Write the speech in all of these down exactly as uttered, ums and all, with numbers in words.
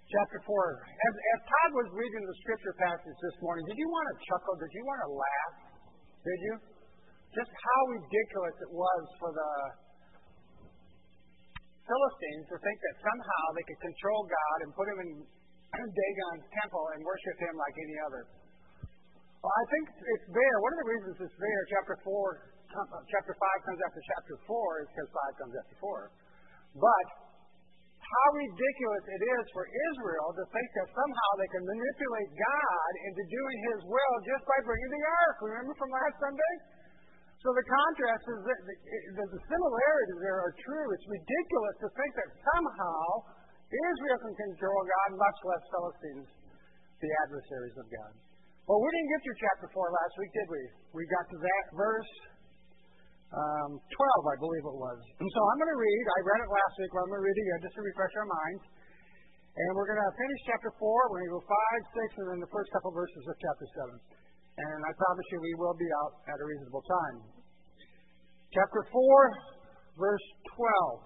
chapter four. As, as Todd was reading the scripture passage this morning, did you want to chuckle? Did you want to laugh? Did you? Just how ridiculous it was for the Philistines to think that somehow they could control God and put him in Dagon's temple and worship him like any other. Well, I think it's there. One of the reasons it's there, chapter four, chapter five comes after chapter four, is because five comes after four. But how ridiculous it is for Israel to think that somehow they can manipulate God into doing his will just by bringing the ark. Remember from last Sunday? So the contrast is that the, the similarities there are true. It's ridiculous to think that somehow Israel can control God, much less Philistines, the adversaries of God. Well, we didn't get through chapter four last week, did we? We got to that verse um, twelve, I believe it was. And so I'm going to read. I read it last week, but I'm going to read it again just to refresh our minds. And we're going to finish chapter four. We're going to go five, six, and then the first couple verses of chapter seven. And I promise you we will be out at a reasonable time. Chapter four, verse twelve.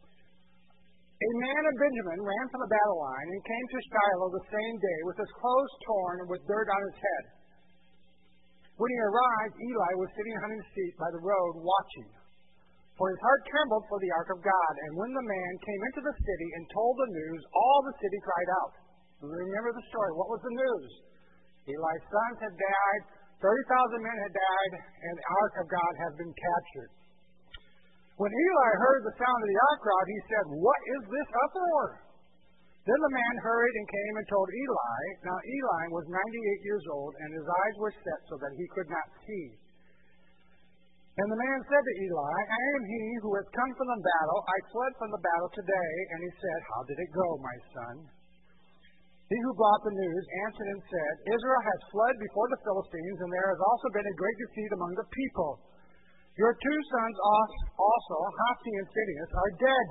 A man of Benjamin ran from the battle line and came to Shiloh the same day with his clothes torn and with dirt on his head. When he arrived, Eli was sitting on his seat by the road watching. For his heart trembled for the ark of God. And when the man came into the city and told the news, all the city cried out. Remember the story. What was the news? Eli's sons had died, thirty thousand men had died, and the ark of God had been captured. When Eli heard the sound of the ark crowd, he said, "What is this uproar?" Then the man hurried and came and told Eli. Now Eli was ninety-eight years old, and his eyes were set so that he could not see. And the man said to Eli, "I am he who has come from the battle. I fled from the battle today." And he said, "How did it go, my son?" He who brought the news answered and said, "Israel has fled before the Philistines, and there has also been a great defeat among the people. Your two sons also, Hophni and Phinehas, are dead,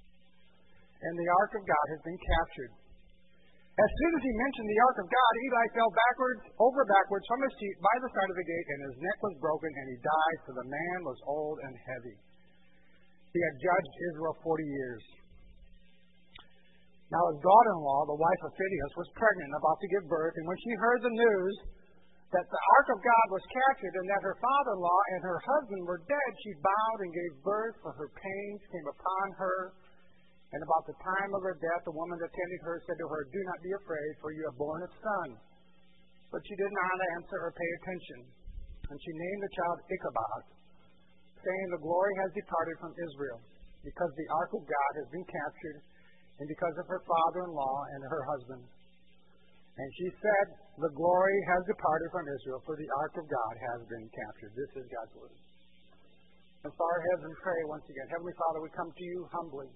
and the ark of God has been captured." As soon as he mentioned the ark of God, Eli fell backwards, over backwards from his seat by the side of the gate, and his neck was broken, and he died, for the man was old and heavy. He had judged Israel forty years. Now his daughter-in-law, the wife of Phinehas, was pregnant, about to give birth, and when she heard the news that the ark of God was captured and that her father-in-law and her husband were dead, she bowed and gave birth, for her pains came upon her. And about the time of her death, the woman that tended her said to her, "Do not be afraid, for you have borne a son." But she did not answer or pay attention. And she named the child Ichabod, saying, "The glory has departed from Israel, because the ark of God has been captured, and because of her father-in-law and her husband." And she said, "The glory has departed from Israel, for the ark of God has been captured." This is God's word. Let's bow our heads and pray once again. Heavenly Father, we come to you humbly,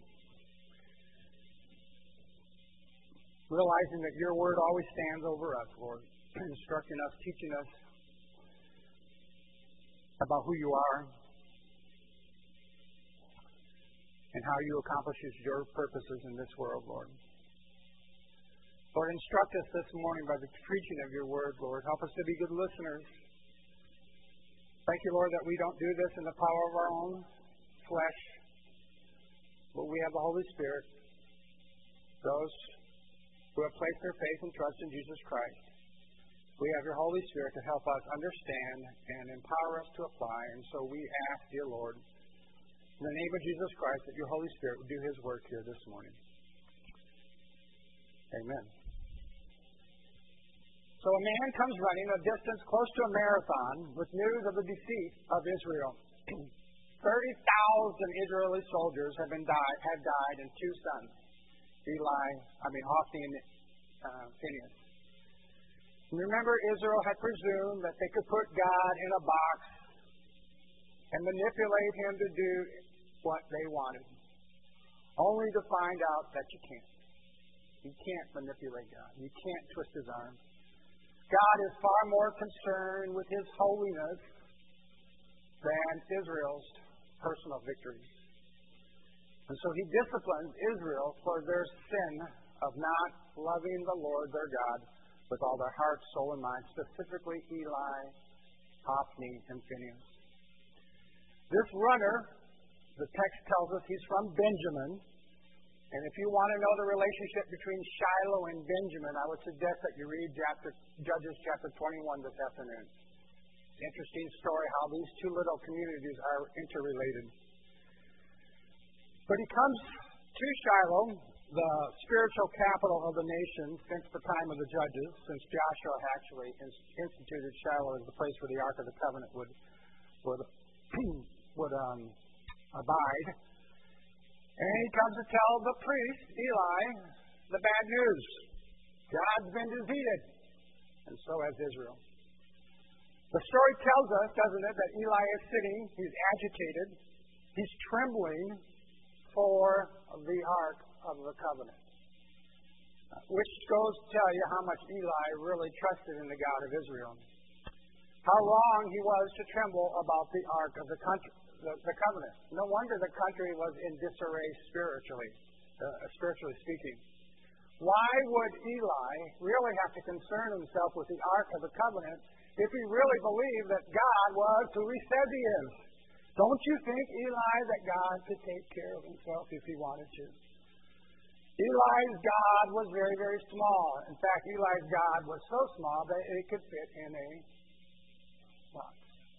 realizing that your word always stands over us, Lord, instructing us, teaching us about who you are and how you accomplish your purposes in this world, Lord. Lord, instruct us this morning by the preaching of your word, Lord. Help us to be good listeners. Thank you, Lord, that we don't do this in the power of our own flesh, but we have the Holy Spirit, those who have placed their faith and trust in Jesus Christ. We have your Holy Spirit to help us understand and empower us to apply. And so we ask, dear Lord, in the name of Jesus Christ, that your Holy Spirit would do his work here this morning. Amen. So a man comes running a distance close to a marathon with news of the defeat of Israel. Thirty thousand Israeli soldiers have been died, have died, and two sons, Eli, I mean Hophni and uh, Phinehas. Remember, Israel had presumed that they could put God in a box and manipulate him to do what they wanted, only to find out that you can't. You can't manipulate God. You can't twist his arm. God is far more concerned with his holiness than Israel's personal victories. And so he disciplines Israel for their sin of not loving the Lord their God with all their heart, soul, and mind, specifically Eli, Hophni, and Phinehas. This runner, the text tells us he's from Benjamin, And if you want to know the relationship between Shiloh and Benjamin, I would suggest that you read chapter, Judges chapter twenty-one this afternoon. Interesting story how these two little communities are interrelated. But he comes to Shiloh, the spiritual capital of the nation since the time of the Judges, since Joshua actually instituted Shiloh as the place where the Ark of the Covenant would would, would um, abide. And he comes to tell the priest, Eli, the bad news. God's been defeated, and so has Israel. The story tells us, doesn't it, that Eli is sitting, he's agitated, he's trembling for the Ark of the Covenant, which goes to tell you how much Eli really trusted in the God of Israel. How wrong he was to tremble about the Ark of the, country, the, the Covenant. No wonder the country was in disarray spiritually, uh, spiritually speaking. Why would Eli really have to concern himself with the Ark of the Covenant if he really believed that God was who he says he is? Don't you think, Eli, that God could take care of himself if he wanted to? Eli's God was very, very small. In fact, Eli's God was so small that it could fit in a box.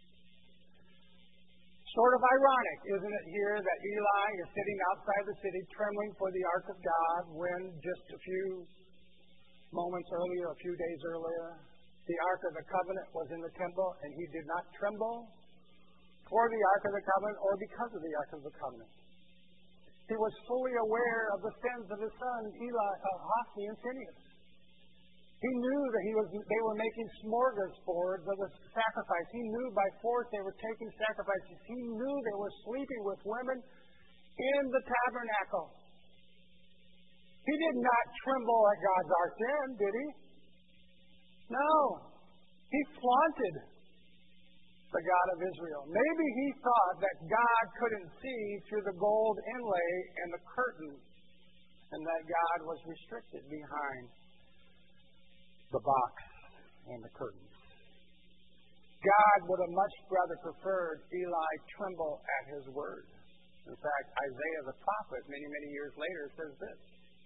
Sort of ironic, isn't it, here that Eli is sitting outside the city trembling for the Ark of God when just a few moments earlier, a few days earlier, the Ark of the Covenant was in the temple and he did not tremble for the Ark of the Covenant or because of the Ark of the Covenant. He was fully aware of the sins of his sons, Eli, uh, Hophni and Phinehas. He knew that he was, they were making smorgasbords of the sacrifice. He knew by force they were taking sacrifices. He knew they were sleeping with women in the tabernacle. He did not tremble at God's ark then, did he? No. He flaunted the God of Israel. Maybe he thought that God couldn't see through the gold inlay and the curtain, and that God was restricted behind the box and the curtains. God would have much rather preferred Eli tremble at his word. In fact, Isaiah the prophet, many, many years later, says this.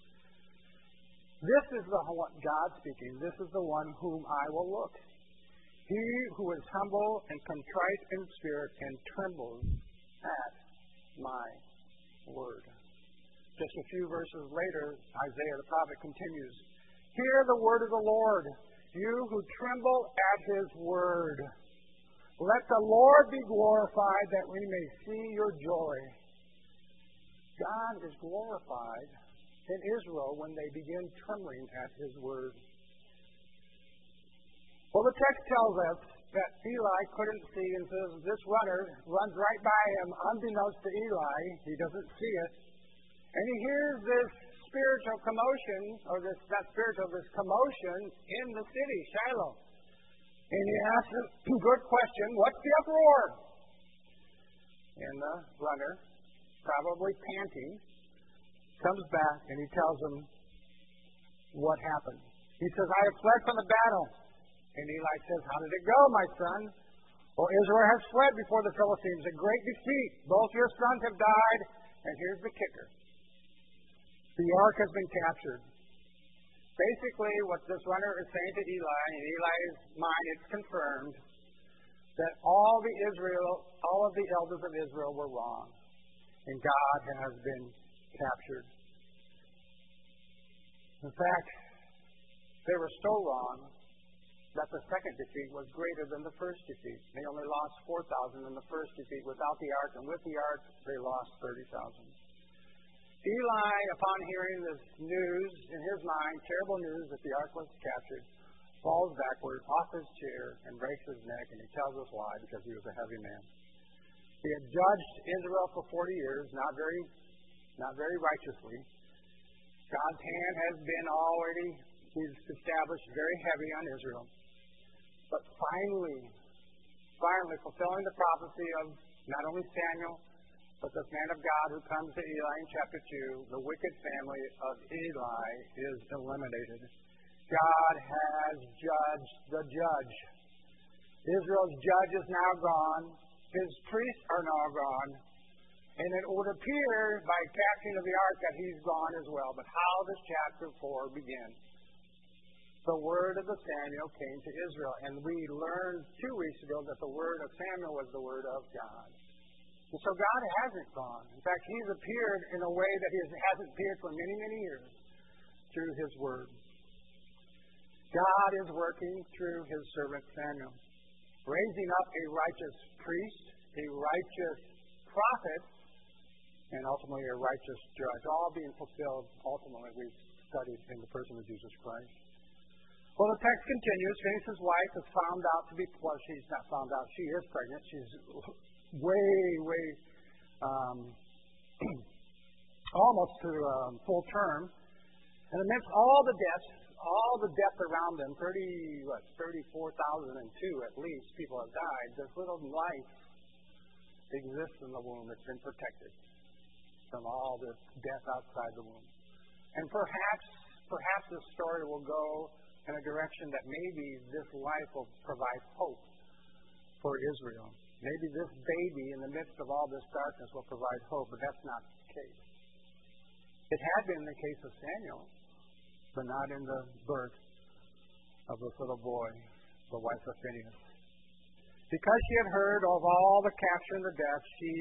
This is the one, God speaking, this is the one whom I will look. He who is humble and contrite in spirit and trembles at my word. Just a few verses later, Isaiah the prophet continues, hear the word of the Lord, you who tremble at his word. Let the Lord be glorified that we may see your joy. God is glorified in Israel when they begin trembling at his word. Well, the text tells us that Eli couldn't see, and says this runner runs right by him unbeknownst to Eli. He doesn't see it. And he hears this spiritual commotion, or this, not spiritual, this commotion in the city, Shiloh. And he asks a good question, what's the uproar? And the runner, probably panting, comes back and he tells him what happened. He says, I have fled from the battle. And Eli says, how did it go, my son? Well, Israel has fled before the Philistines, a great defeat. Both your sons have died, and here's the kicker. The ark has been captured. Basically, what this runner is saying to Eli, in Eli's mind, it's confirmed that all the Israel, all of the elders of Israel were wrong, and God has been captured. In fact, they were so wrong that the second defeat was greater than the first defeat. They only lost four thousand in the first defeat without the ark, and with the ark, they lost thirty thousand. Eli, upon hearing this news, in his mind, terrible news that the ark was captured, falls backward off his chair and breaks his neck, and he tells us why, because he was a heavy man. He had judged Israel for forty years, not very, not very righteously. God's hand has been already, he's established, very heavy on Israel. But finally, finally fulfilling the prophecy of not only Samuel, but this man of God who comes to Eli in chapter two, the wicked family of Eli is eliminated. God has judged the judge. Israel's judge is now gone. His priests are now gone. And it would appear by capturing of the ark that he's gone as well. But how does chapter four begin? The word of the Samuel came to Israel. And we learned two weeks ago that the word of Samuel was the word of God. And so God hasn't gone. In fact, he's appeared in a way that he hasn't appeared for many, many years through his word. God is working through his servant Samuel, raising up a righteous priest, a righteous prophet, and ultimately a righteous judge, all being fulfilled ultimately we've studied in the person of Jesus Christ. Well, the text continues. Phinehas' wife is found out to be, well, she's not found out, she is pregnant. She's way, way, um, almost to um, full term. And amidst all the deaths, all the death around them, thirty, what, thirty-four thousand two at least people have died, this little life exists in the womb. It's been protected from all this death outside the womb. And perhaps, perhaps this story will go in a direction that maybe this life will provide hope for Israel. Maybe this baby in the midst of all this darkness will provide hope, but that's not the case. It had been the case of Samuel, but not in the birth of this little boy, the wife of Phinehas. Because she had heard of all the capture and the death, she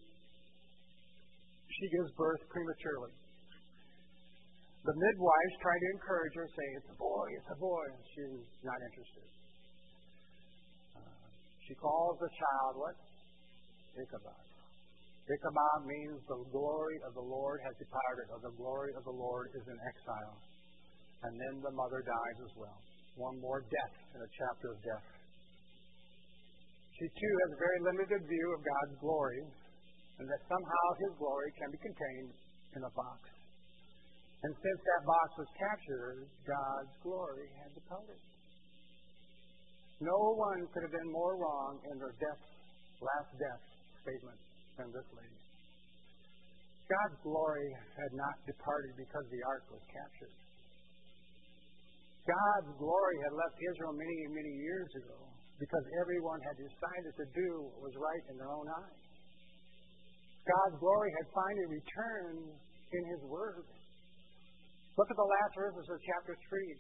she gives birth prematurely. The midwives try to encourage her, saying, "It's a boy, it's a boy." And she's not interested. Uh, she calls the child what? Ichabod. Ichabod means the glory of the Lord has departed, or the glory of the Lord is in exile. And then the mother dies as well. One more death in a chapter of death. She too has a very limited view of God's glory, and that somehow his glory can be contained in a box. And since that box was captured, God's glory had departed. No one could have been more wrong in their death, last death statement than this lady. God's glory had not departed because the ark was captured. God's glory had left Israel many, many years ago because everyone had decided to do what was right in their own eyes. God's glory had finally returned in his word. Look at the last verses of chapter three.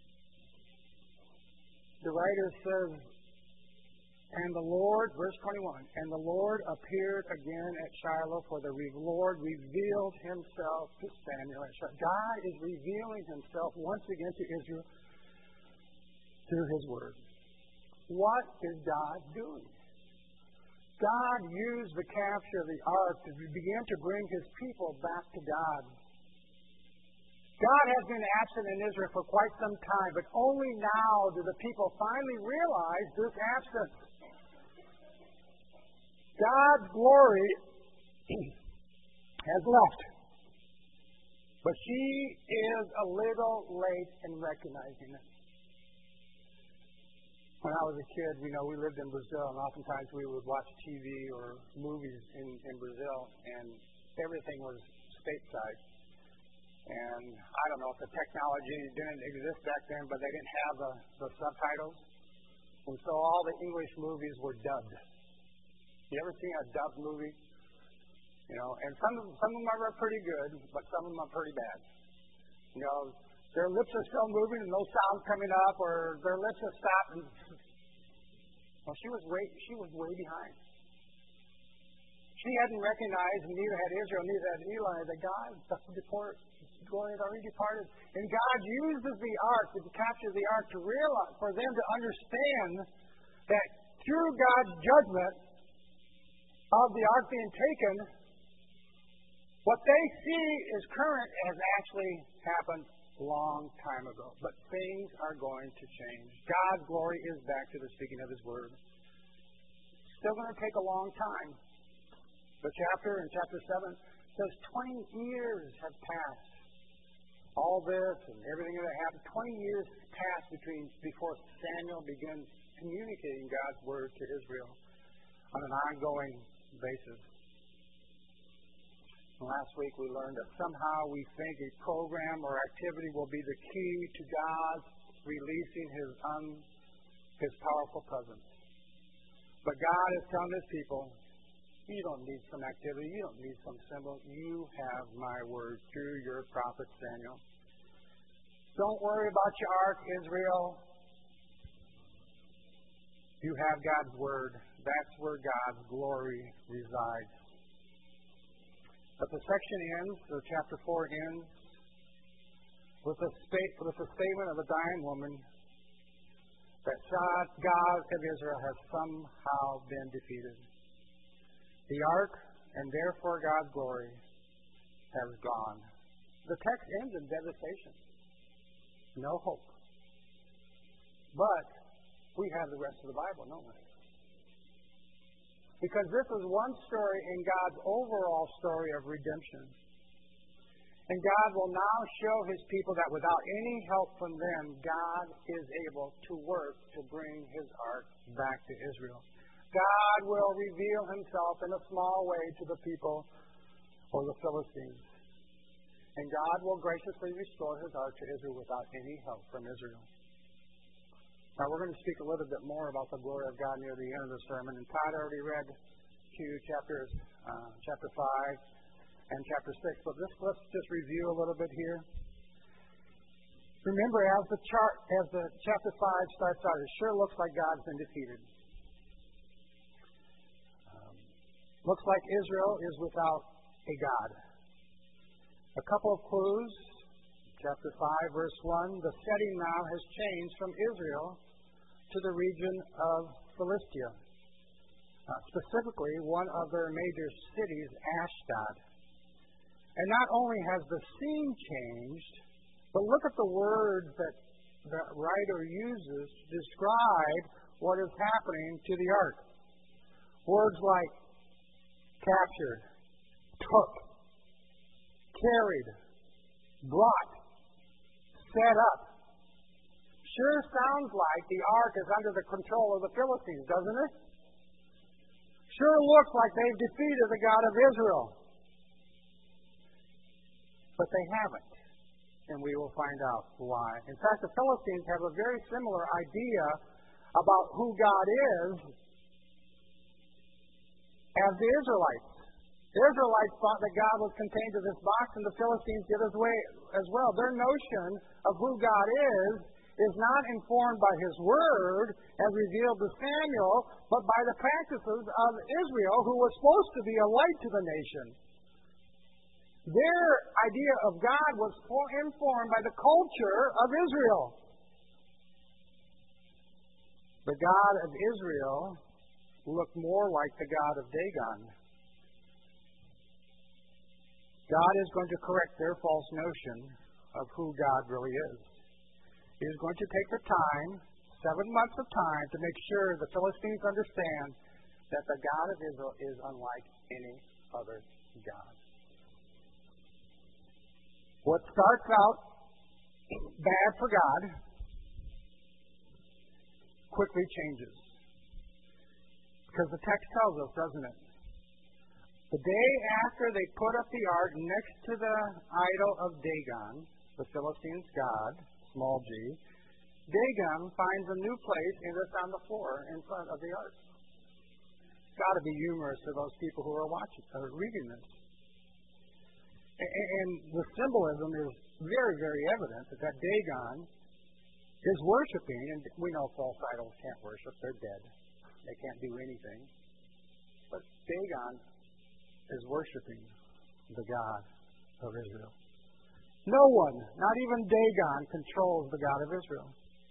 The writer says, and the Lord, verse twenty-one, and the Lord appeared again at Shiloh, for the Lord revealed himself to Samuel at Shiloh. God is revealing himself once again to Israel through his word. What is God doing? God used the capture of the ark to begin to bring his people back to God. God has been absent in Israel for quite some time, but only now do the people finally realize this absence. God's glory has left, but he is a little late in recognizing it. When I was a kid, you know, we lived in Brazil, and oftentimes we would watch T V or movies in, in Brazil, and everything was stateside. And I don't know if the technology didn't exist back then, but they didn't have the, the subtitles. And so all the English movies were dubbed. You ever seen a dubbed movie? You know, and some, some of them are pretty good, but some of them are pretty bad. You know, their lips are still moving and no sound coming up, or their lips are stopped. And, well, she was way, she was way behind. She hadn't recognized, and neither had Israel, neither had Eli, that God, the deport, glory had already departed. And God uses the ark, to capture the ark, to realize, for them to understand that through God's judgment of the ark being taken, what they see is current has actually happened a long time ago. But things are going to change. God's glory is back to the speaking of his word. Still going to take a long time. The chapter in chapter seven says twenty years have passed. All this and everything that happened, twenty years passed between before Samuel begins communicating God's word to Israel on an ongoing basis. And last week we learned that somehow we think a program or activity will be the key to God releasing his un, his powerful presence. But God is telling his people, You don't need some activity. You don't need some symbol. You have my word through your prophet Samuel. Don't worry about your ark, Israel. You have God's word. That's where God's glory resides. But the section ends, the chapter four ends, with a, spa- with a statement of a dying woman that God of Israel has somehow been defeated. The ark, and therefore God's glory, has gone. The text ends in devastation. No hope. But we have the rest of the Bible, don't we? Because this is one story in God's overall story of redemption. And God will now show His people that without any help from them, God is able to work to bring His ark back to Israel. God will reveal Himself in a small way to the people or the Philistines. And God will graciously restore His ark to Israel without any help from Israel. Now we're going to speak a little bit more about the glory of God near the end of the sermon. And Todd already read to chapters, uh, chapter five and chapter six. But let's, let's just review a little bit here. Remember, as the chart, as the chapter five starts out, it sure looks like God's been defeated. Um, looks like Israel is without a God. A couple of clues. Chapter five, verse one, the setting now has changed from Israel to the region of Philistia. Uh, specifically, one of their major cities, Ashdod. And not only has the scene changed, but look at the words that the writer uses to describe what is happening to the ark. Words like captured, took, carried, brought, set up. Sure sounds like the ark is under the control of the Philistines, doesn't it? Sure looks like they've defeated the God of Israel. But they haven't. And we will find out why. In fact, the Philistines have a very similar idea about who God is as the Israelites. The Israelites thought that God was contained to this box, and the Philistines did as, way, as well. Their notion of who God is is not informed by His Word as revealed to Samuel, but by the practices of Israel, who was supposed to be a light to the nation. Their idea of God was informed by the culture of Israel. The God of Israel looked more like the God of Dagon. God is going to correct their false notion of who God really is. He is going to take the time, seven months of time, to make sure the Philistines understand that the God of Israel is unlike any other God. What starts out bad for God quickly changes. Because the text tells us, doesn't it? The day after they put up the ark next to the idol of Dagon, the Philistines' god, small g, Dagon finds a new place and it's on the floor in front of the ark. It's got to be humorous to those people who are watching or reading this. And the symbolism is very, very evident that that Dagon is worshiping, and we know false idols can't worship, they're dead. They can't do anything. But Dagon is worshiping the God of Israel. No one, not even Dagon, controls the God of Israel.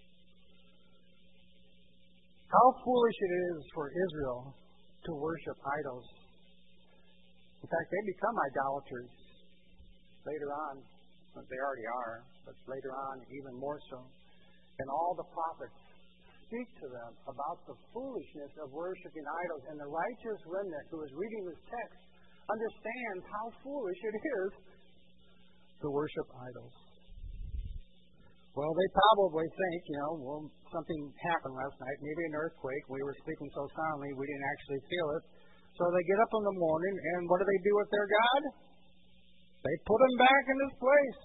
How foolish it is for Israel to worship idols. In fact, they become idolaters later on. They already are, but later on even more so. And all the prophets speak to them about the foolishness of worshiping idols. And the righteous remnant who is reading this text understands how foolish it is to worship idols. Well, they probably think, you know, well, something happened last night, maybe an earthquake. We were sleeping so soundly we didn't actually feel it. So they get up in the morning, and what do they do with their God? They put him back in his place.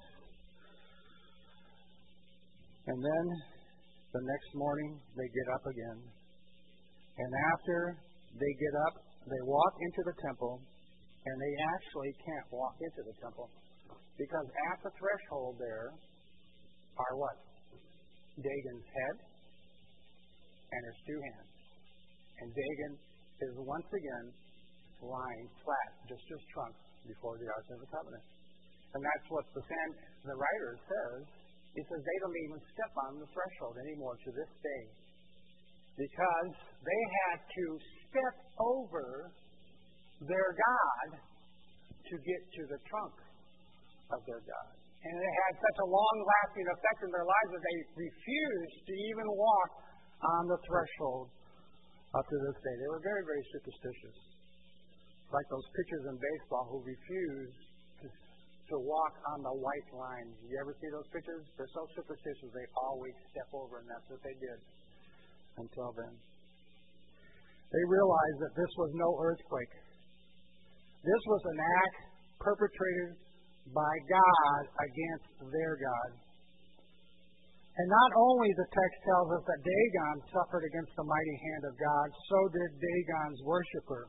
And then the next morning, they get up again. And after they get up, they walk into the temple, and they actually can't walk into the temple because at the threshold there are what? Dagon's head and his two hands. And Dagon is once again lying flat, just his trunk, before the Ark of the Covenant. And that's what the, sand, the writer says. He says they don't even step on the threshold anymore to this day because they had to step over their God to get to the trunk of their God. And it had such a long-lasting effect in their lives that they refused to even walk on the threshold up to this day. They were very, very superstitious. Like those pitchers in baseball who refuse to, to walk on the white line. You ever see those pitchers? They're so superstitious they always step over, and that's what they did until then. They realized that this was no earthquake. This was an act perpetrated by God against their God. And not only the text tells us that Dagon suffered against the mighty hand of God, so did Dagon's worshiper.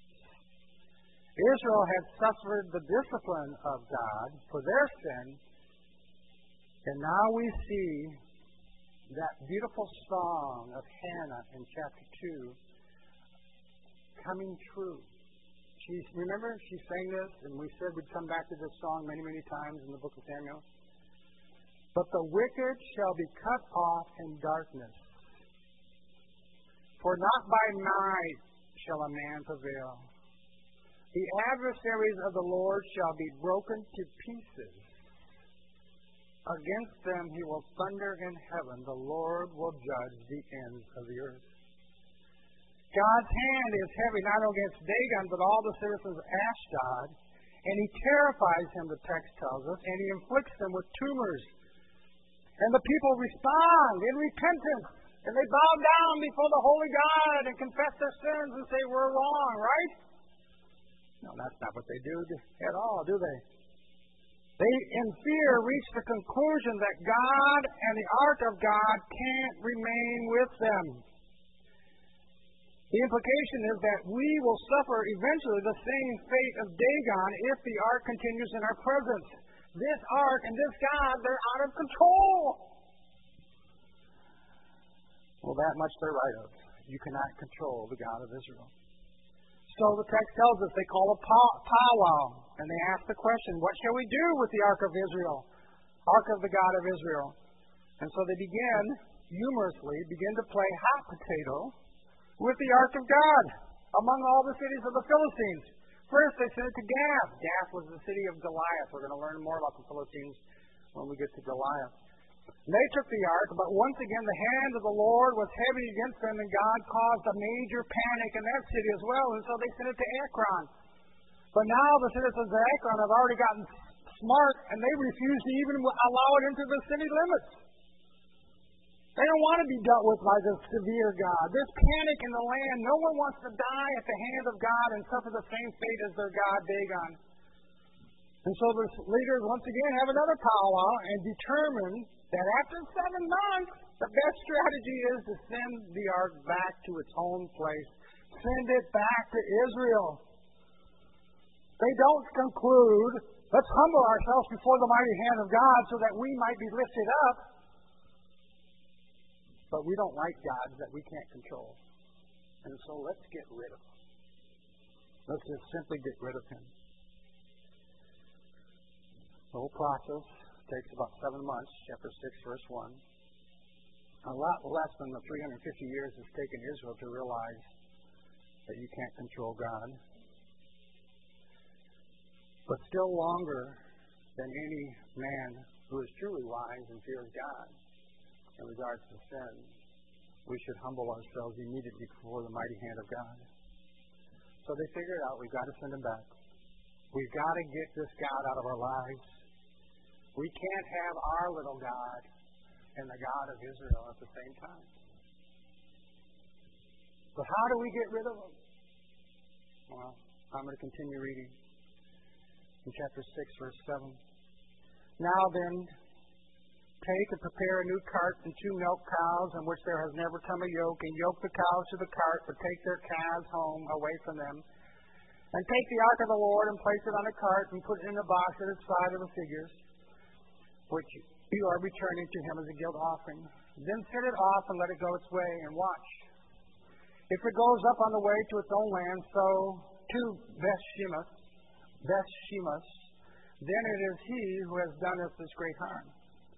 Israel had suffered the discipline of God for their sin, and now we see that beautiful song of Hannah in chapter two coming true. She, remember, she sang this, and we said we'd come back to this song many, many times in the book of Samuel. But the wicked shall be cut off in darkness, for not by might shall a man prevail. The adversaries of the Lord shall be broken to pieces. Against them he will thunder in heaven. The Lord will judge the ends of the earth. God's hand is heavy not only against Dagon, but all the citizens of Ashdod. And he terrifies him, the text tells us, and he inflicts them with tumors. And the people respond in repentance. And they bow down before the holy God and confess their sins and say, we're wrong, right? No, that's not what they do at all, do they? They, in fear, reach the conclusion that God and the ark of God can't remain with them. The implication is that we will suffer eventually the same fate of Dagon if the ark continues in our presence. This ark and this God, they're out of control. Well, that much they're right of. You cannot control the God of Israel. So the text tells us they call a pow- powwow, and they ask the question, what shall we do with the ark of Israel, ark of the God of Israel? And so they begin, humorously, begin to play hot potato with the ark of God among all the cities of the Philistines. First, they sent it to Gath. Gath was the city of Goliath. We're going to learn more about the Philistines when we get to Goliath. And they took the ark, but once again the hand of the Lord was heavy against them, and God caused a major panic in that city as well, and so they sent it to Ekron. But now the citizens of Ekron have already gotten smart, and they refuse to even allow it into the city limits. They don't want to be dealt with by this severe God. There's panic in the land. No one wants to die at the hand of God and suffer the same fate as their God, Dagon. And so the leaders once again have another powwow and determine that after seven months, the best strategy is to send the ark back to its own place. Send it back to Israel. They don't conclude, let's humble ourselves before the mighty hand of God so that we might be lifted up. But we don't like gods that we can't control. And so let's get rid of him. Let's just simply get rid of him. The whole process takes about seven months, chapter six, verse one. A lot less than the three hundred fifty years it's taken Israel to realize that you can't control God. But still longer than any man who is truly wise and fears God in regards to sin, we should humble ourselves immediately before the mighty hand of God. So they figured out we've got to send him back. We've got to get this God out of our lives. We can't have our little God and the God of Israel at the same time. But how do we get rid of him? Well, I'm going to continue reading in chapter six, verse seven. Now then, take and prepare a new cart and two milk cows on which there has never come a yoke, and yoke the cows to the cart, but take their calves home away from them. And take the ark of the Lord and place it on a cart and put it in a box at its side of the figures, which you are returning to him as a guilt offering. Then set it off and let it go its way, and watch. If it goes up on the way to its own land, so to Beth-shemesh, Beth-shemesh, then it is he who has done us this great harm.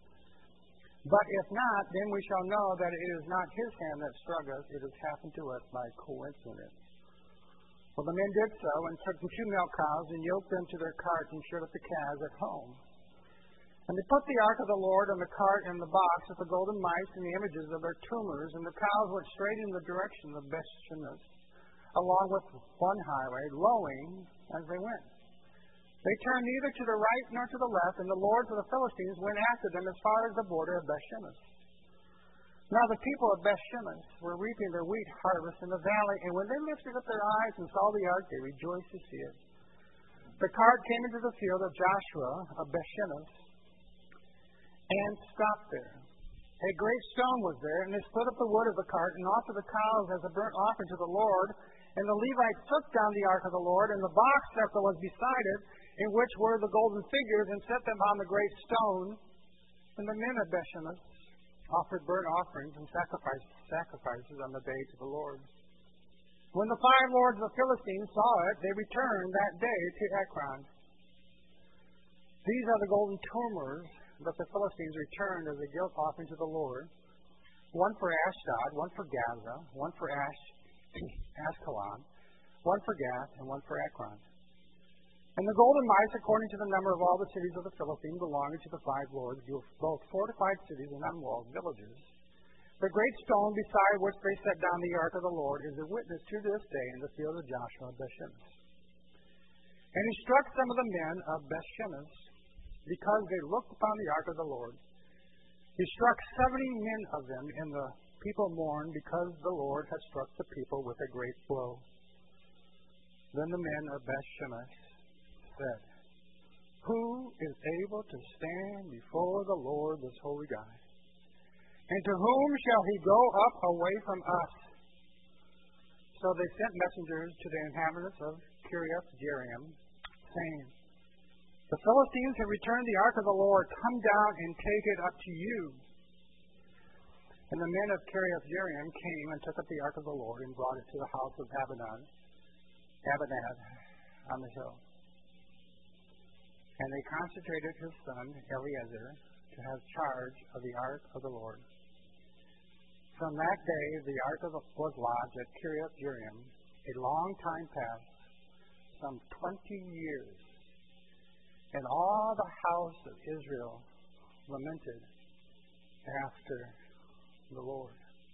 But if not, then we shall know that it is not his hand that struck us, it has happened to us by coincidence. Well, the men did so, and took the two milk cows, and yoked them to their cart, and shut up the calves at home. And they put the ark of the Lord on the cart and the box with the golden mice and the images of their tumors, and the cows went straight in the direction of Beth-shemesh, along with one highway, lowing as they went. They turned neither to the right nor to the left, and the lords of the Philistines went after them as far as the border of Beth-shemesh. Now the people of Beth-shemesh were reaping their wheat harvest in the valley, and when they lifted up their eyes and saw the ark, they rejoiced to see it. The cart came into the field of Joshua of Beth-shemesh and stopped there. A great stone was there, and they split up the wood of the cart and offered the cows as a burnt offering to the Lord. And the Levites took down the ark of the Lord and the box that was beside it, in which were the golden figures, and set them on the great stone. And the men of Beth-shemesh offered burnt offerings and sacrificed sacrifices on the day to the Lord. When the five lords of the Philistines saw it, they returned that day to Ekron. These are the golden tumors that the Philistines returned as a guilt offering to the Lord, one for Ashdod, one for Gaza, one for Ash, Ashkelon, one for Gath, and one for Ekron. And the golden mice, according to the number of all the cities of the Philistines belonging to the five lords, both fortified cities and unwalled villages. The great stone beside which they set down the ark of the Lord is a witness to this day in the field of Joshua of Beth-shemesh. And he struck some of the men of Beth-shemesh because they looked upon the ark of the Lord. He struck seventy men of them, and the people mourned because the Lord had struck the people with a great blow. Then the men of Beth-shemesh said, "Who is able to stand before the Lord, this holy God? And to whom shall he go up away from us?" So they sent messengers to the inhabitants of Kiriath-jearim, saying, "The Philistines have returned the ark of the Lord. Come down and take it up to you." And the men of Kiriath-jearim came and took up the ark of the Lord and brought it to the house of Abinadab, Abinadab on the hill. And they consecrated his son Eleazar to have charge of the ark of the Lord. From that day the ark of the, was lodged at Kiriath-jearim a long time past, some twenty years. And all the house of Israel lamented after the Lord.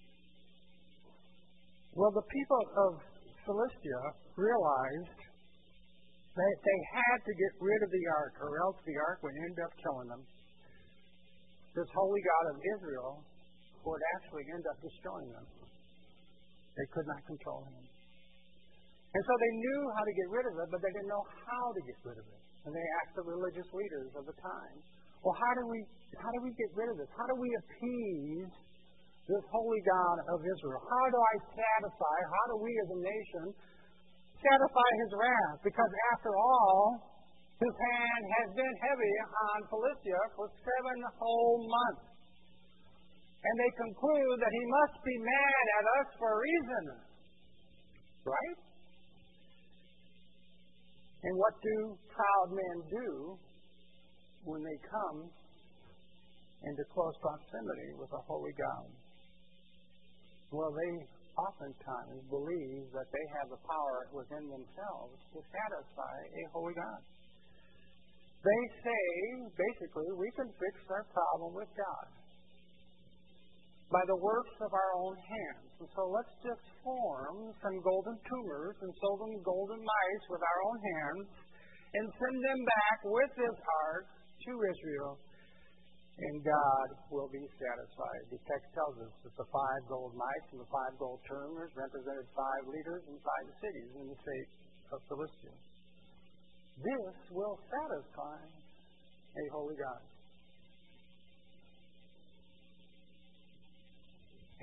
Well, the people of Philistia realized that they had to get rid of the ark, or else the ark would end up killing them. This holy God of Israel would actually end up destroying them. They could not control him. And so they knew how to get rid of it, but they didn't know how to get rid of it. And they asked the religious leaders of the time, well, how do we how do we get rid of this? How do we appease this holy God of Israel? How do I satisfy, how do we as a nation satisfy his wrath? Because after all, his hand has been heavy on Philistia for seven whole months. And they conclude that he must be mad at us for a reason. Right? And what do proud men do when they come into close proximity with a holy God? Well, they oftentimes believe that they have the power within themselves to satisfy a holy God. They say, basically, we can fix our problem with God by the works of our own hands. And so let's just form some golden tumors and sow them golden mice with our own hands and send them back with this ark to Israel, and God will be satisfied. The text tells us that the five gold mice and the five gold tumors represented five leaders and five cities in the state of Philistia. This will satisfy a holy God.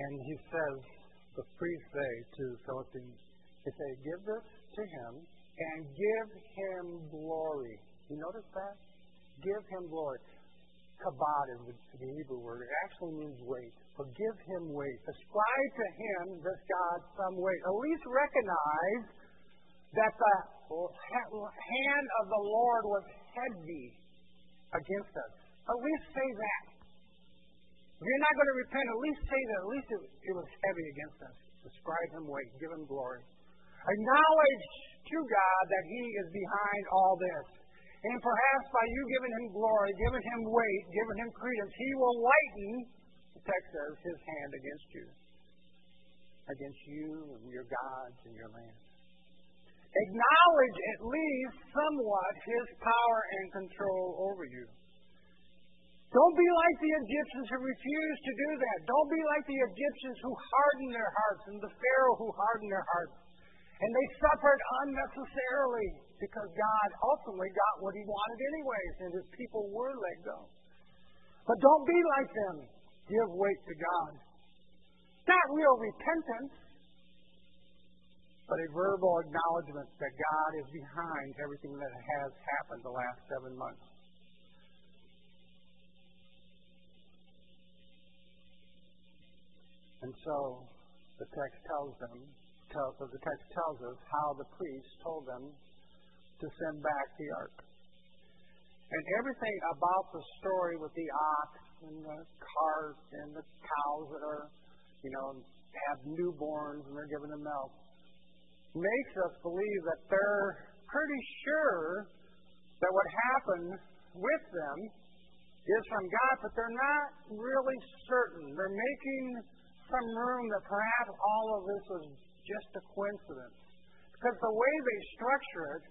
And he says, the priests say to the Philistines, they say, give this to him and give him glory. You notice that? Give him glory. Kabod is the Hebrew word. It actually means weight. So give him weight. Ascribe to him, this God, some weight. At least recognize that the hand of the Lord was heavy against us. At least say that. If you're not going to repent, at least say that. At least it, it was heavy against us. Ascribe him weight. Give him glory. Acknowledge to God that he is behind all this. And perhaps by you giving him glory, giving him weight, giving him credence, he will lighten, the text says, his hand against you. Against you and your gods and your land. Acknowledge at least somewhat his power and control over you. Don't be like the Egyptians who refused to do that. Don't be like the Egyptians who hardened their hearts and the Pharaoh who hardened their hearts. And they suffered unnecessarily because God ultimately got what he wanted anyways, and his people were let go. But don't be like them. Give weight to God. Not real repentance, but a verbal acknowledgement that God is behind everything that has happened the last seven months. And so the text tells them, tells, so the text tells us how the priest told them to send back the ark. And everything about the story with the ox and the cart and the cows that are, you know, have newborns and they're giving them milk, makes us believe that they're pretty sure that what happened with them is from God, but they're not really certain. They're making some room that perhaps all of this was just a coincidence. Because the way they structure it,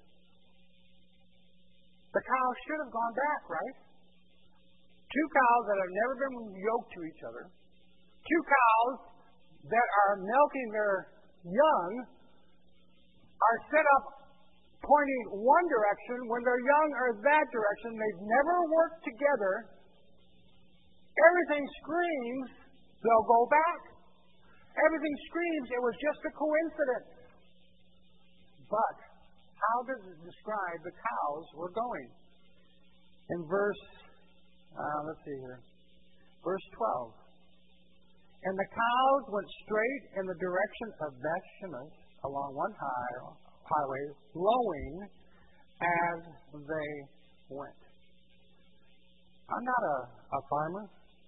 the cows should have gone back, right? Two cows that have never been yoked to each other. Two cows that are milking their young are set up pointing one direction when their young are that direction. They've never worked together. Everything screams they'll go back. Everything screams it was just a coincidence. But how does it describe the cows were going? In verse, uh, let's see here, verse twelve. And the cows went straight in the direction of Beth-Shemesh along one high, highway, lowing as they went. I'm not a, a farmer,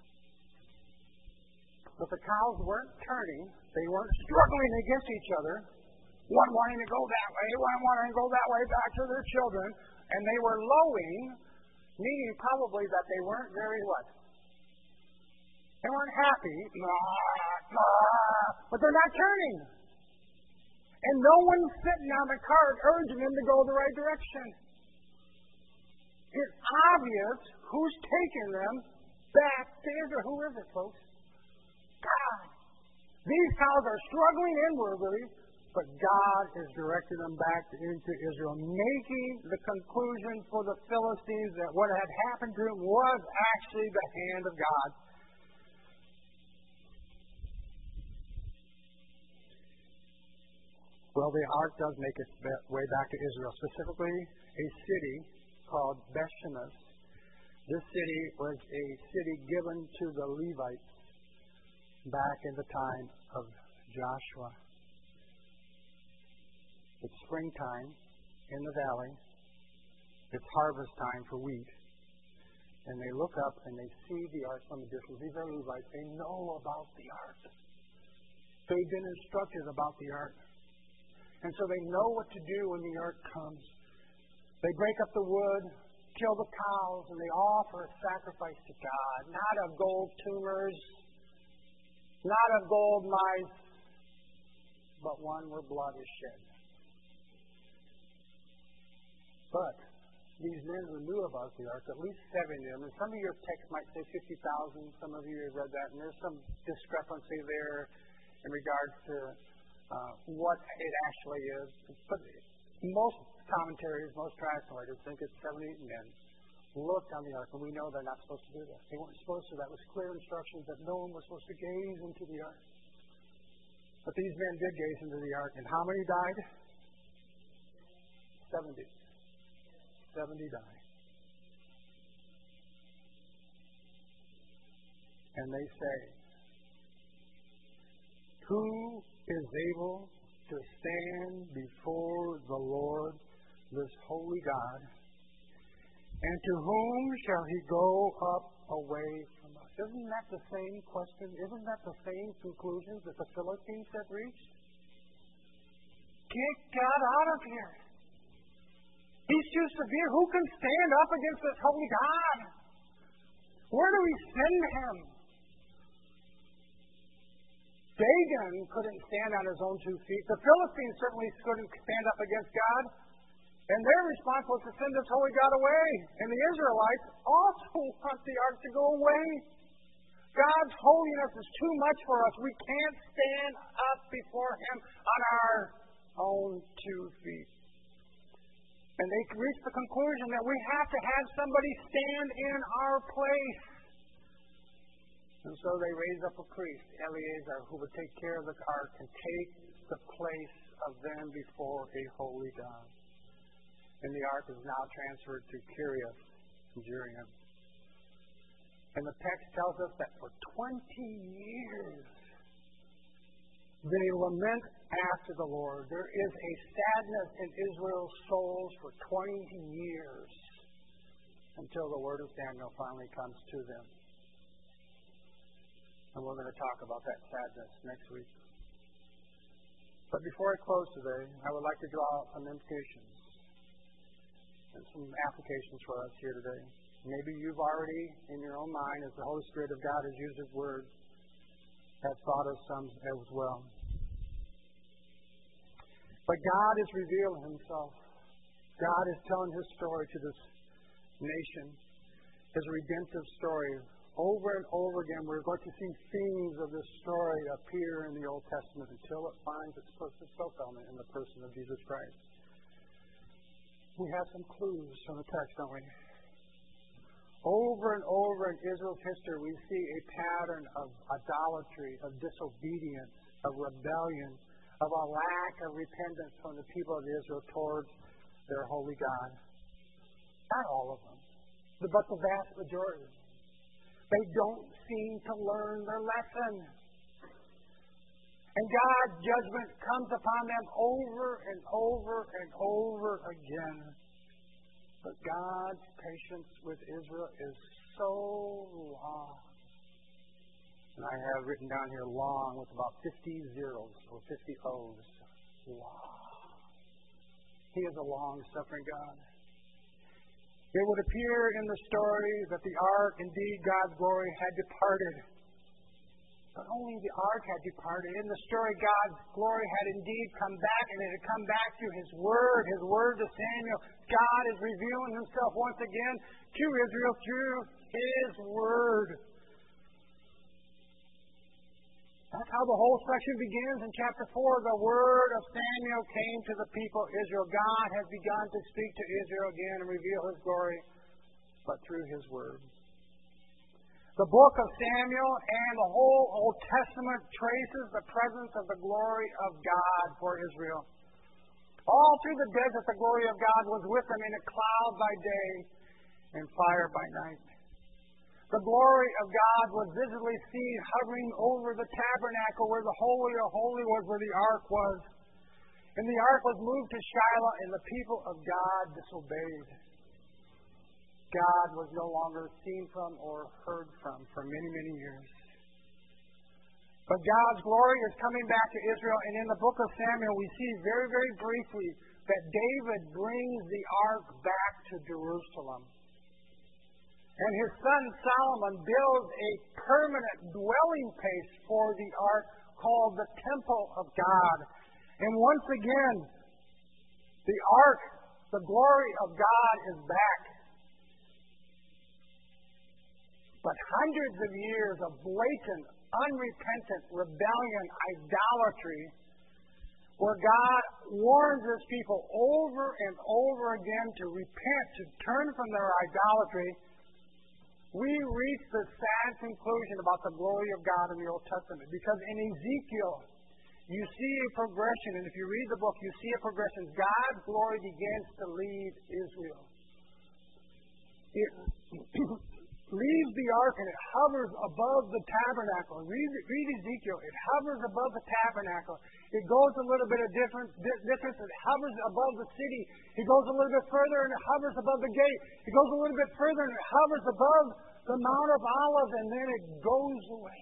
but the cows weren't turning. They weren't struggling against each other. One wanting to go that way, one wanting to go that way back to their children. And they were lowing, meaning probably that they weren't very what? They weren't happy. But they're not turning. And no one's sitting on the cart urging them to go the right direction. It's obvious who's taking them back to Israel. Who is it, folks? God. These cows are struggling inwardly, but God is directing them back into Israel, making the conclusion for the Philistines that what had happened to them was actually the hand of God. Well, the ark does make its way back to Israel, specifically a city called Beth-Shemesh. This city was a city given to the Levites back in the time of Joshua. It's springtime in the valley. It's harvest time for wheat. And they look up and they see the ark from a distance. These are Levites. They know about the ark. They've been instructed about the ark. And so they know what to do when the ark comes. They break up the wood, kill the cows, and they offer a sacrifice to God. Not of gold tumors, not of gold mice, but one where blood is shed. But these men who knew about the ark, at least seventy of them, and some of your text might say fifty thousand, some of you have read that, and there's some discrepancy there in regards to uh, what it actually is. But most commentaries, most translators think it's seventy men looked on the ark, and we know they're not supposed to do that. They weren't supposed to. That was clear instructions that no one was supposed to gaze into the ark. But these men did gaze into the ark, and how many died? Seventy. Seventy died. And they say, who is able to stand before the Lord, this holy God, and to whom shall he go up away from us? Isn't that the same question? Isn't that the same conclusions that the Philistines had reached? Get God out of here. He's too severe. Who can stand up against this holy God? Where do we send him? Dagon couldn't stand on his own two feet. The Philistines certainly couldn't stand up against God. And their response was to send this holy God away. And the Israelites also want the ark to go away. God's holiness is too much for us. We can't stand up before him on our own two feet. And they reached the conclusion that we have to have somebody stand in our place. And so they raised up a priest, Eleazar, who would take care of the ark and take the place of them before a holy God. And the ark is now transferred to Kiriath Jearim. And the text tells us that for twenty years they lament after the Lord. There is a sadness in Israel's souls for twenty years until the word of Samuel finally comes to them. And we're going to talk about that sadness next week. But before I close today, I would like to draw out some implications and some applications for us here today. Maybe you've already, in your own mind, as the Holy Spirit of God has used His Word, have thought of some as well. But God is revealing Himself. God is telling His story to this nation, His redemptive story. Over and over again, we're going to see themes of this story appear in the Old Testament until it finds its perfect fulfillment in the person of Jesus Christ. We have some clues from the text, don't we? Over and over in Israel's history, we see a pattern of idolatry, of disobedience, of rebellion, of a lack of repentance from the people of Israel towards their holy God. Not all of them, but the vast majority. They don't seem to learn their lesson. And God's judgment comes upon them over and over and over again. But God's patience with Israel is so long. And I have written down here long with about fifty zeros or fifty O's. Long. He is a long-suffering God. It would appear in the story that the ark, indeed God's glory, had departed. But only the ark had departed. In the story, God's glory had indeed come back, and it had come back to His Word, His Word to Samuel. God is revealing Himself once again to Israel through His Word. That's how the whole section begins in chapter four. The word of Samuel came to the people of Israel. God has begun to speak to Israel again and reveal His glory, but through His Word. The book of Samuel and the whole Old Testament traces the presence of the glory of God for Israel. All through the desert, the glory of God was with them in a cloud by day and fire by night. The glory of God was visibly seen hovering over the tabernacle where the Holy of Holies was, where the ark was. And the ark was moved to Shiloh, and the people of God disobeyed. God was no longer seen from or heard from for many, many years. But God's glory is coming back to Israel, and in the book of Samuel we see very, very briefly that David brings the ark back to Jerusalem. And his son Solomon builds a permanent dwelling place for the ark called the Temple of God. And once again, the ark, the glory of God is back. But hundreds of years of blatant, unrepentant rebellion, idolatry, where God warns His people over and over again to repent, to turn from their idolatry, we reach the sad conclusion about the glory of God in the Old Testament. Because in Ezekiel, you see a progression, and if you read the book, you see a progression. God's glory begins to leave Israel. It leaves the ark and it hovers above the tabernacle. Read, read Ezekiel. It hovers above the tabernacle. It goes a little bit of difference, distance. It hovers above the city. It goes a little bit further and it hovers above the gate. It goes a little bit further and it hovers above the Mount of Olives, and then it goes away.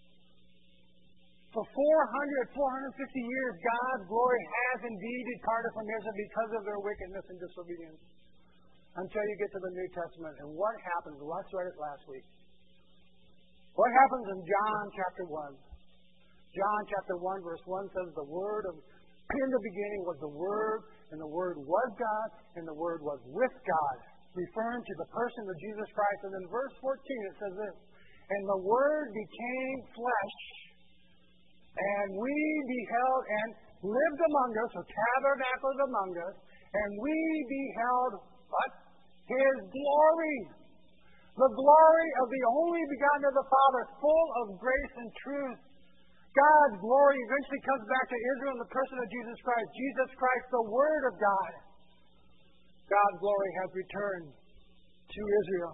For four hundred, four hundred fifty years, God's glory has indeed departed from Israel because of their wickedness and disobedience. Until you get to the New Testament. And what happens? Let's read it last week. What happens in John chapter one? John chapter one verse one says, the Word of, in the beginning was the Word, and the Word was God, and the Word was with God, referring to the person of Jesus Christ. And in verse fourteen it says this, and the Word became flesh, and we beheld and lived among us, or tabernacled among us, and we beheld what? His glory. The glory of the only begotten of the Father, full of grace and truth. God's glory eventually comes back to Israel in the person of Jesus Christ. Jesus Christ, the Word of God. God's glory has returned to Israel.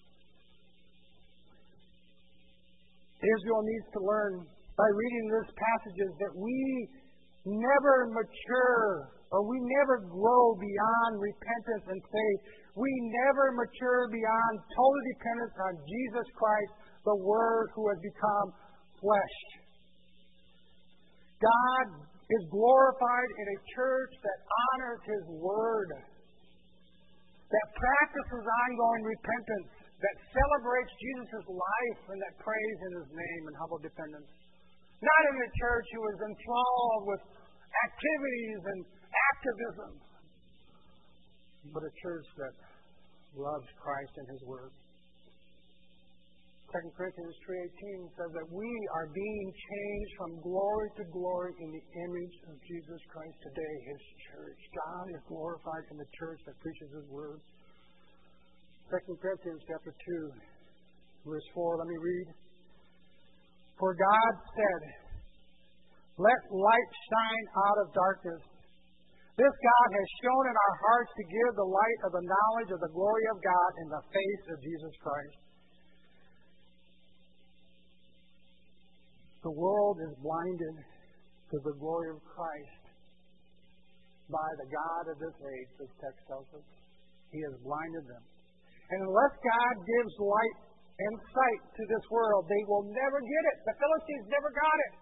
Israel needs to learn by reading these passages that we never mature or we never grow beyond repentance and faith. We never mature beyond total dependence on Jesus Christ, the Word who has become flesh. God is glorified in a church that honors His Word, that practices ongoing repentance, that celebrates Jesus' life and that prays in His name and humble dependence. Not in a church who is enthralled with activities and activism, but a church that loves Christ and His Word. Second Corinthians three eighteen says that we are being changed from glory to glory in the image of Jesus Christ today, His church. God is glorified in the church that preaches His Word. Second Corinthians chapter two, verse four, let me read. For God said, let light shine out of darkness. This God has shown in our hearts to give the light of the knowledge of the glory of God in the face of Jesus Christ. The world is blinded to the glory of Christ by the God of this age, this text tells us. He has blinded them. And unless God gives light and sight to this world, they will never get it. The Philistines never got it.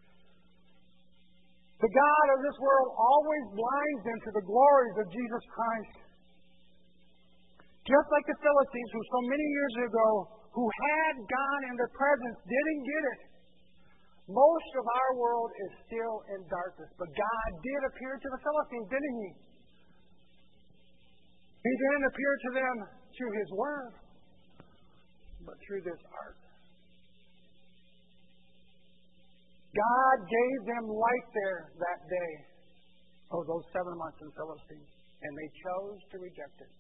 The God of this world always blinds them to the glories of Jesus Christ. Just like the Philistines, who so many years ago, who had God in their presence, didn't get it. Most of our world is still in darkness. But God did appear to the Philistines, didn't He? He didn't appear to them through His Word, but through this ark. God gave them light there that day, oh, those seven months in Philistine, and they chose to reject it.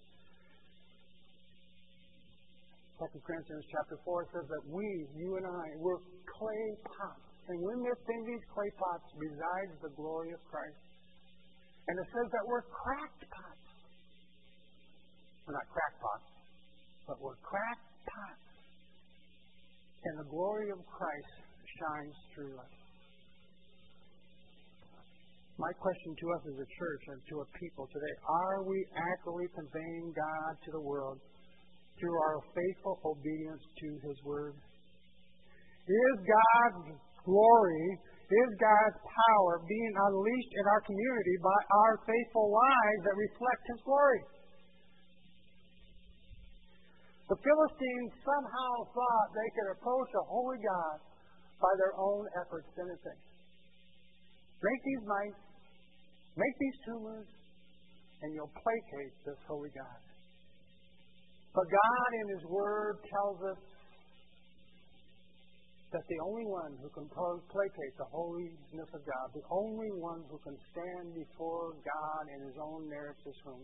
Second Corinthians chapter four says that we, you and I, we're clay pots, and within these clay pots resides the glory of Christ. And it says that we're cracked pots. We're not crackpots, but we're cracked pots. And the glory of Christ shines through us. My question to us as a church and to a people today, are we accurately conveying God to the world through our faithful obedience to His Word? Is God's glory, is God's power being unleashed in our community by our faithful lives that reflect His glory? The Philistines somehow thought they could approach a holy God by their own efforts, didn't they? Make these mites, make these tumors, and you'll placate this holy God. But God in His Word tells us that the only one who can placate the holiness of God, the only one who can stand before God in His own merits is whom?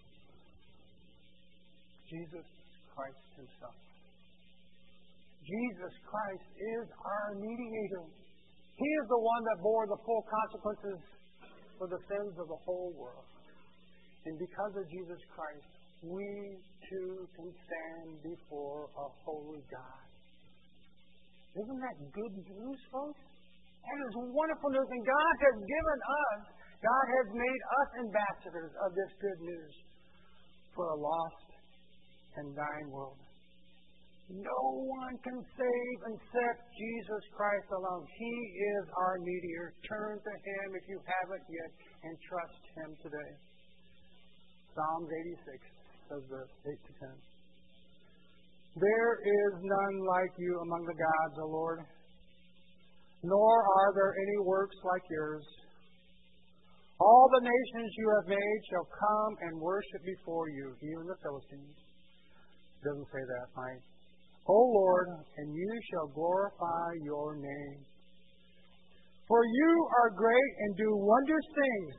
Jesus Christ Himself. Jesus Christ is our mediator. He is the one that bore the full consequences for the sins of the whole world. And because of Jesus Christ, we too can stand before a holy God. Isn't that good news, folks? That is wonderful news. And God has given us, God has made us ambassadors of this good news for a lost and dying world. No one can save except Jesus Christ alone. He is our mediator. Turn to Him if you haven't yet and trust Him today. Psalms eighty-six says this, eight to ten. There is none like you among the gods, O Lord, nor are there any works like yours. All the nations you have made shall come and worship before you, even the Philistines. It doesn't say that, right? O Lord, and you shall glorify your name. For you are great and do wondrous things.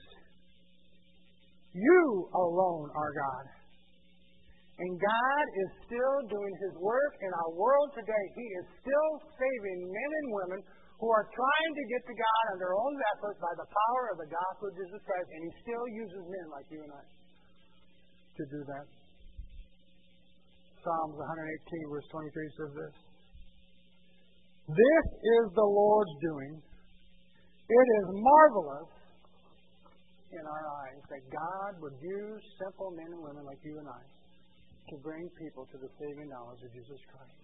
You alone are God. And God is still doing His work in our world today. He is still saving men and women who are trying to get to God on their own effort by the power of the gospel of Jesus Christ. And He still uses men like you and I to do that. Psalms one eighteen, verse twenty-three says this. This is the Lord's doing. It is marvelous in our eyes that God would use simple men and women like you and I to bring people to the saving knowledge of Jesus Christ.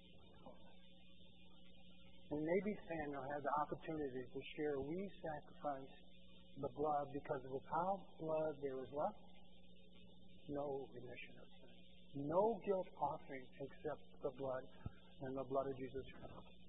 And maybe Samuel had the opportunity to share, we sacrifice the blood because of without blood there was what? No remission of sin. No guilt offering except the blood and the blood of Jesus Christ.